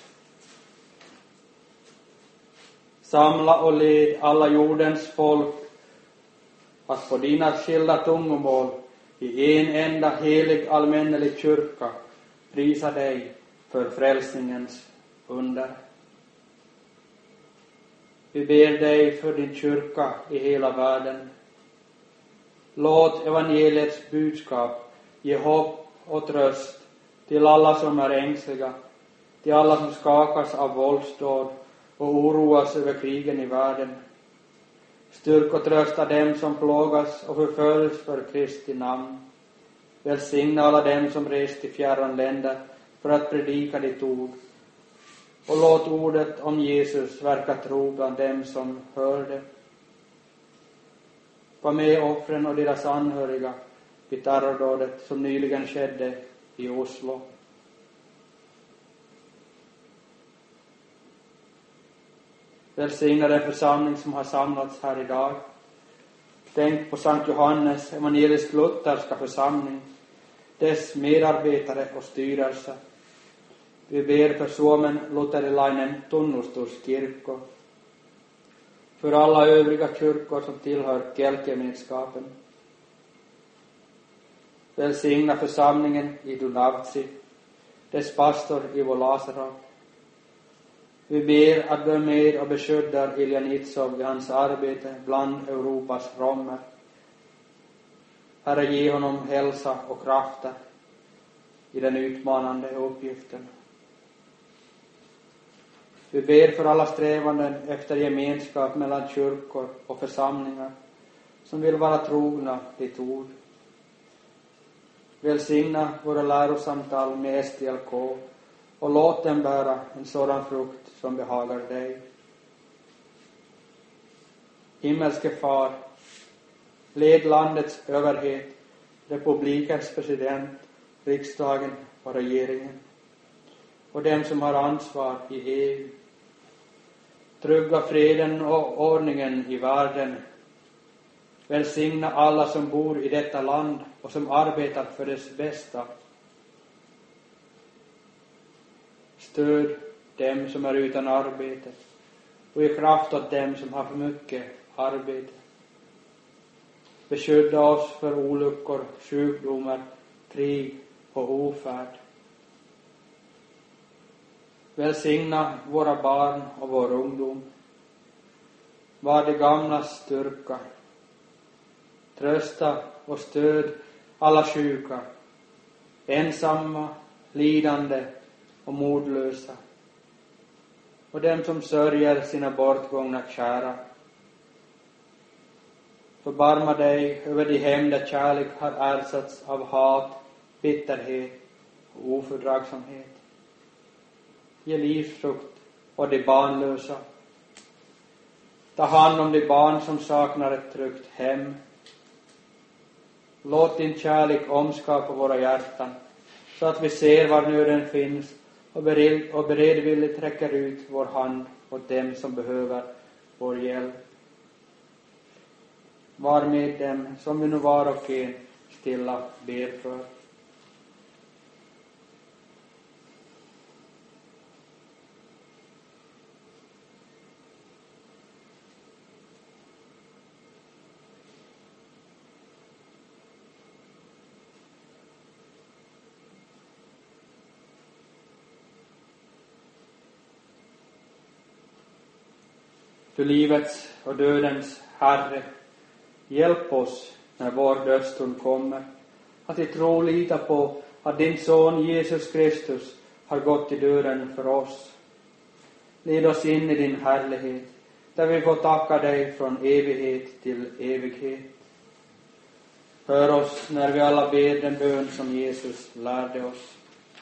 Samla och led alla jordens folk att på dina skilda tungomål i en enda helig allmännelig kyrka prisa dig för frälsningens under. Vi ber dig för din kyrka i hela världen. Låt evangeliets budskap ge hopp och tröst till alla som är ängsliga, till alla som skakas av våldsdåd och oroas över krigen i världen. Styrk och trösta dem som plågas och förföljs för Kristi namn. Välsigna alla dem som rest till fjärran länder för att predika ditt ord. Och låt ordet om Jesus verka tro bland dem som hör det. Var med offren och deras anhöriga vid terrordådet som nyligen skedde i Oslo. Välsigna den församling som har samlats här idag. Tänk på Sankt Johannes evangelisk-lutherska församling, dess medarbetare och styrelse. Vi ber för Suomen luterilainen tunnustuskirkko, för alla övriga kyrkor som tillhör Keltgemenskapen. Välsigna församlingen i Dunavtsi, dess pastor Ivo Lazarov. Vi ber att du är med och beskyddar Ilja Nitsov i hans arbete bland Europas romer. Herre, ge honom hälsa och krafter i den utmanande uppgiften. Vi ber för alla strävanden efter gemenskap mellan kyrkor och församlingar som vill vara trogna ditt ord. Välsigna våra lärosamtal med S T L K och låt dem bära en sådan frukt som behagar dig. Himmelske far, led landets överhet, republikens president, riksdagen och regeringen och dem som har ansvar i E U. Trygga freden och ordningen i världen. Välsigna alla som bor i detta land och som arbetar för dess bästa. Stöd dem som är utan arbete och ge kraft åt dem som har för mycket arbete. Beskydda oss för olyckor, sjukdomar, krig och ofärd. Välsigna våra barn och vår ungdom. Var de gamlas styrka. Trösta och stöd alla sjuka, ensamma, lidande och modlösa, och dem som sörjer sina bortgångna kära. Förbarma dig över de hem där kärlek har ersatts av hat, bitterhet och ofördragsamhet. Ge livsfrukt åt de barnlösa. Ta hand om de barn som saknar ett tryggt hem. Låt din kärlek omskapa våra hjärtan så att vi ser var nöden finns och, bered, och beredvilligt räcker ut vår hand åt dem som behöver vår hjälp. Var med dem som vi nu var och en stilla ber för. Du livets och dödens Herre, hjälp oss när vår dödsstund kommer, att vi tro lita på att din son Jesus Kristus har gått i döden för oss. Led oss in i din härlighet, där vi får tacka dig från evighet till evighet. Hör oss när vi alla ber den bön som Jesus lärde oss.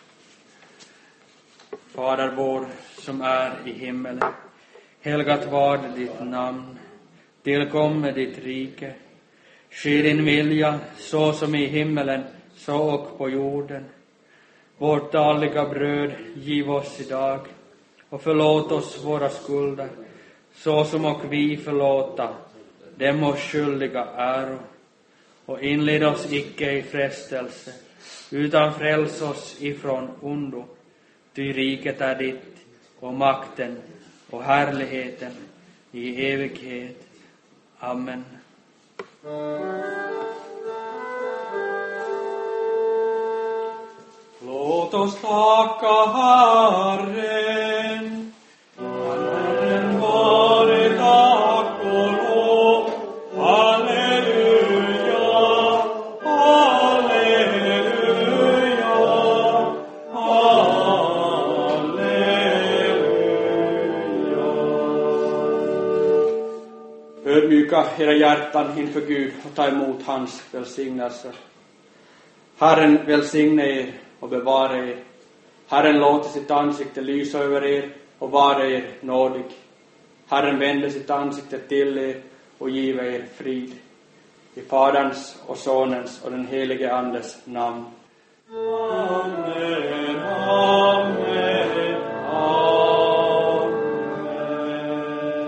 Fader vår som är i himmelen, helgat var ditt namn, tillkomme ditt rike. Ske din vilja, så som i himmelen, så och på jorden. Vårt dagliga bröd giv oss idag, och förlåt oss våra skulder, så som och vi förlåta dem oss skyldiga äro. Och inled oss icke i frestelse, utan fräls oss ifrån ondo. Ty riket är ditt, och makten och härligheten i evighet. Amen. Låt oss tacka Herren. Herren vare tack och lov. Halleluja, halleluja, halleluja. Ödmjuka era hjärtan inför Gud och ta emot hans välsignelse. Herren välsigne er och bevara er. Herren låter sitt ansikte lysa över er och vara er nådig. Herren vänder sitt ansikte till er och giver er frid. I Faderns och Sonens och den helige Andes namn. Amen, amen, amen.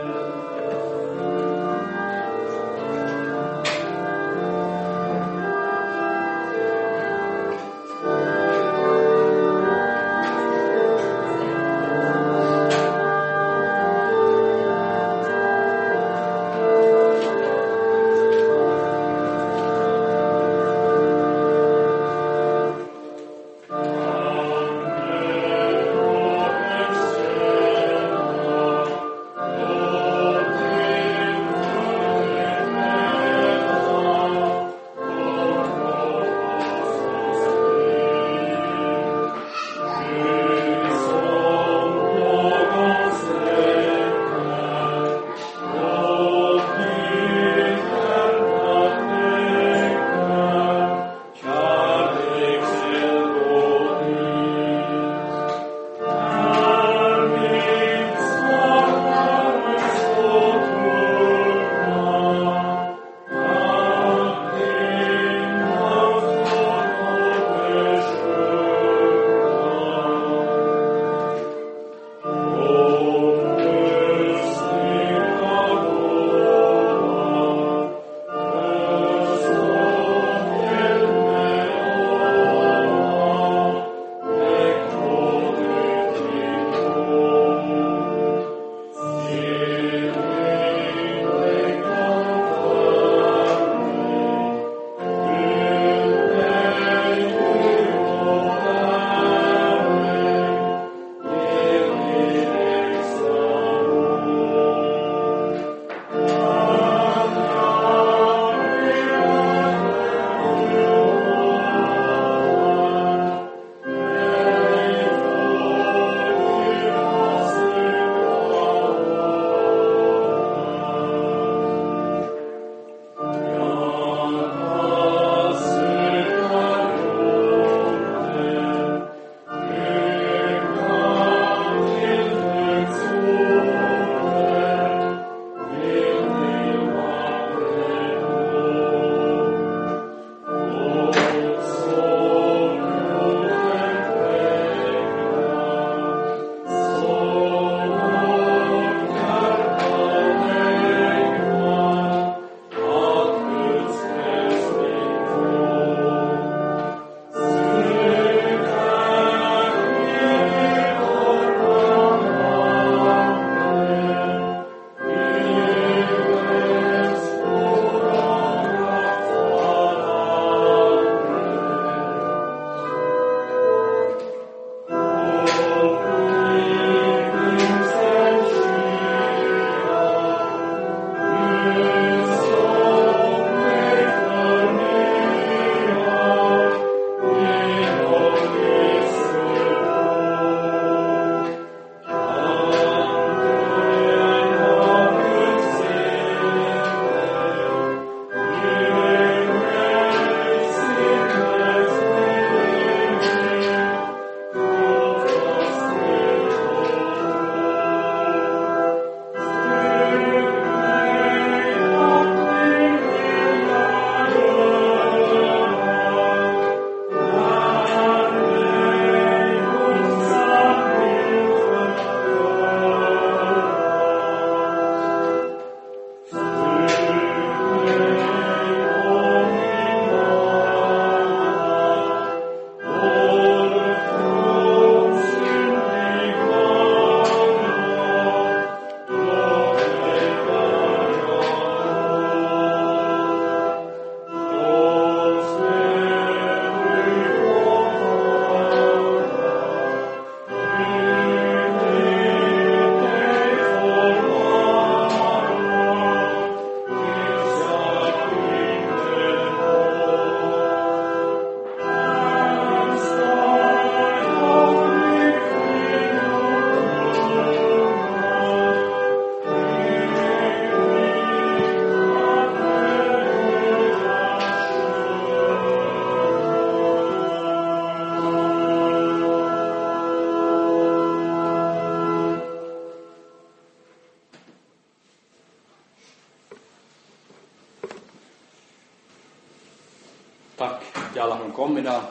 Tack till alla som kom idag.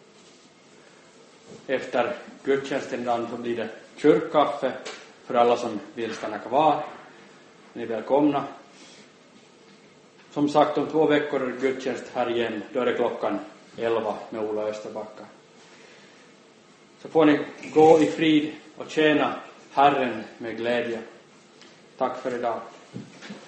Efter gudstjänsten idag så blir det kyrkkaffe för alla som vill stanna kvar. Ni är välkomna. Som sagt, om två veckor är det gudstjänst här igen. Då är det klockan elva med Ola Österbacka. Så får ni gå i frid och tjäna Herren med glädje. Tack för idag.